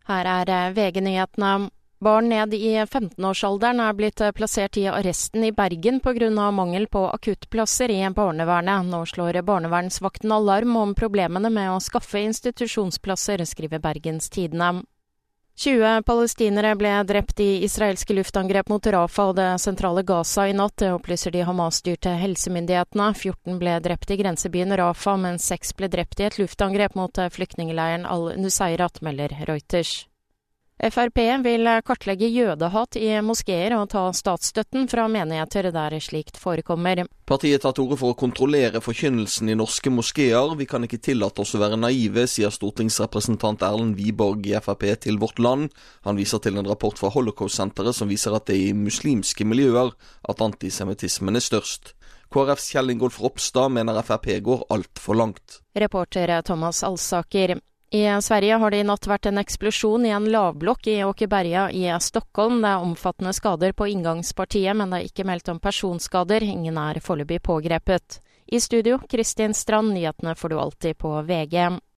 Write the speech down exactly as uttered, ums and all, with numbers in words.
Her er V G-nyhetene. Barn ned i femten-årsalderen er blitt plassert i arresten i Bergen på grunn av mangel på akuttplasser i barnevernet. Nå slår barnevernsvakten alarm om problemene med å skaffe institusjonsplasser, skriver Bergens Tidende. tjue palestinere ble drept i israelske luftangrep mot Rafah og det sentrale Gaza i natt, det opplyser de Hamas-styrte helsemyndighetene. fjorten ble drept i grensebyen Rafah, mens seks ble drept i et luftangrep mot flyktningeleiren Al-Nusayrat, melder Reuters. F R P vil kartlegge jødehat i moskeer og ta statsstøtten fra menigheter der slikt forekommer. Partiet tar til orde for å kontrollere forkynnelsen i norske moskeer. Vi kan ikke tillate oss å være naive, sier stortingsrepresentant Erlend Wiborg i F R P til Vårt Land. Han viser til en rapport fra Holocaust-senteret som viser at det er i muslimske miljøer at antisemittismen er størst. K R Fs Kjell Ingolf Ropstad mener F R P går alt for langt. Reporter Thomas Alsaker. I Sverige har det i natt vært en eksplosjon i en lavblokk i Åkeberga i Stockholm. Det er omfattende skader på inngangspartiet, men det er ikke meldt om personskader. Ingen er foreløpig pågrepet. I studio, Kristin Strand, nyhetene får du alltid på V G.